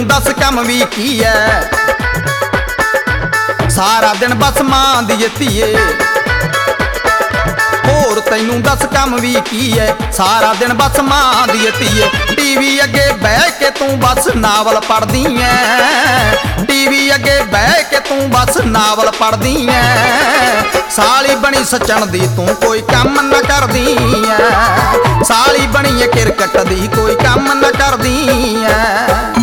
ਤੈਨੂੰ ਦੱਸ ਕੰਮ ਵੀ ਕੀ ਐ, ਸਾਰਾ ਦਿਨ ਬਸ ਮਾਂ ਦੀ ਧੀਏ। ਹੋਰ ਤੈਨੂੰ ਦੱਸ ਕੰਮ ਵੀ ਕੀ ਐ, ਸਾਰਾ ਦਿਨ ਬਸ ਮਾਂ ਦੀ ਧੀਏ। ਟੀਵੀ ਅੱਗੇ ਬਹਿ ਕੇ ਤੂੰ ਬਸ ਨਾਵਲ ਪੜ੍ਹਦੀ ਐ, ਟੀਵੀ ਅੱਗੇ ਬਹਿ ਕੇ ਤੂੰ ਬਸ ਨਾਵਲ ਪੜ੍ਹਦੀ ਐ। ਸਾਲੀ ਬਣੀ ਸੱਜਣ ਦੀ ਤੂੰ ਕੋਈ ਕੰਮ ਨਾ ਕਰਦੀ ਐ, ਸਾਲੀ ਬਣੀ ਕ੍ਰਿਕਟ ਦੀ ਕੋਈ ਕੰਮ ਨਾ ਕਰਦੀ ਐ।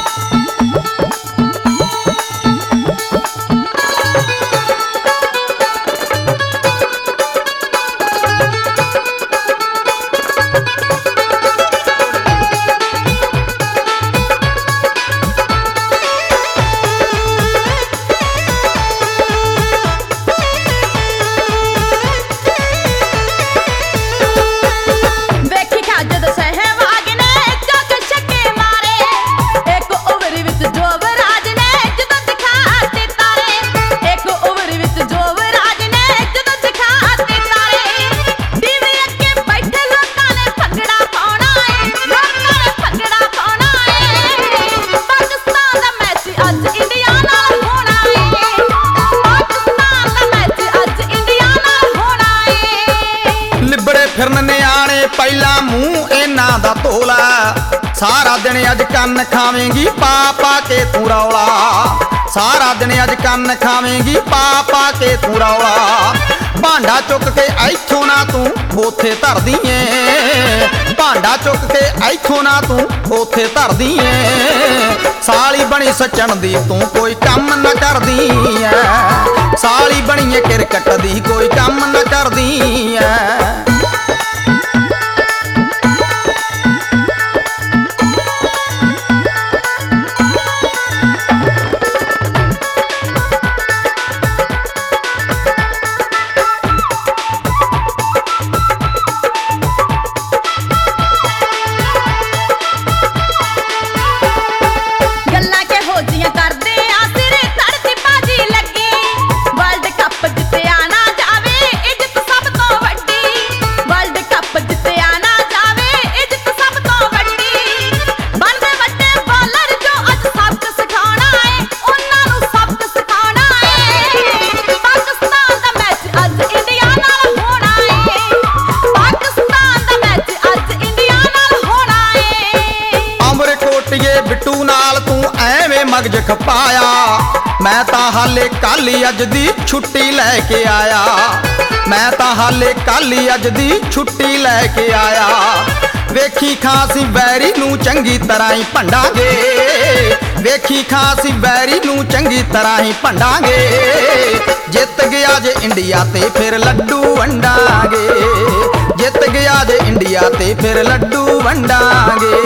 ਫਿਰਨ ਨਿਆਣੇ ਪਹਿਲਾਂ ਮੂੰਹ ਇਹਨਾਂ ਦਾ ਧੋਲਾ, ਸਾਰਾ ਦਿਨ ਅੱਜ ਕੰਨ ਖਾਵੇਂਗੀ ਪਾ ਪਾ ਕੇ ਤੂੰ ਰੌਲਾ, ਸਾਰਾ ਦਿਨ ਅੱਜ ਕੰਨ ਖਾਵੇਂਗੀ ਪਾ ਪਾ ਕੇ ਤੂੰ ਰੌਲਾ। ਭਾਂਡਾ ਚੁੱਕ ਕੇ ਇੱਥੋਂ ਨਾ ਤੂੰ ਉੱਥੇ ਧਰਦੀ ਏ, ਭਾਂਡਾ ਚੁੱਕ ਕੇ ਇੱਥੋਂ ਨਾ ਤੂੰ ਉੱਥੇ ਧਰਦੀ ਏ। ਸਾਲੀ ਬਣੀ ਸੱਜਣ ਦੀ ਤੂੰ ਕੋਈ ਕੰਮ ਨਾ ਕਰਦੀ ਐ, ਸਾਲੀ ਬਣੀ ਕ੍ਰਿਕਟ ਦੀ ਕੋਈ ਕੰਮ ਨਾ ਕਰਦੀ ਐ। ਬਿੱਟੂ ਨਾਲ ਤੂੰ ਐਵੇਂ ਮਗਜ ਖਪਾਇਆ, ਮੈਂ ਤਾਂ ਹਾਲੇ ਕੱਲ ਹੀ ਅੱਜ ਦੀ ਛੁੱਟੀ ਲੈ ਕੇ ਆਇਆ, ਮੈਂ ਤਾਂ ਹਾਲੇ ਕੱਲ ਹੀ ਅੱਜ ਦੀ ਛੁੱਟੀ ਲੈ ਕੇ ਆਇਆ। ਵੇਖੀ ਖਾਂਸੀ ਬੈਰੀ ਨੂੰ ਚੰਗੀ ਤਰ੍ਹਾਂ ਹੀ ਭੰਡਾਂਗੇ, ਵੇਖੀ ਖਾਂਸੀ ਬੈਰੀ ਨੂੰ ਚੰਗੀ ਤਰ੍ਹਾਂ ਹੀ ਭੰਡਾਂਗੇ। ਜਿੱਤ ਗਿਆ ਜੇ ਇੰਡੀਆ ਤੇ ਫਿਰ ਲੱਡੂ ਵੰਡਾਂਗੇ, ਜਿੱਤ ਗਿਆ ਜੇ ਇੰਡੀਆ ਤੇ ਫਿਰ ਲੱਡੂ ਵੰਡਾਂਗੇ।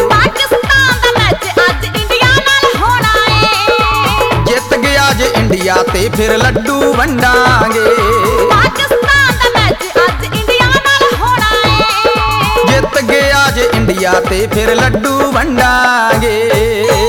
ਅੱਜ ਇੰਡੀਆ ਤੇ ਫਿਰ ਲੱਡੂ ਵੰਡਾਂਗੇ, ਪਾਕਿਸਤਾਨ ਦਾ ਮੈਚ ਅੱਜ ਇੰਡੀਆ ਨਾਲ ਹੋਣਾ ਏ। ਜਿੱਤ ਗਿਆ ਜੇ ਇੰਡੀਆ ਤੇ ਫਿਰ ਲੱਡੂ ਵੰਡਾਂਗੇ।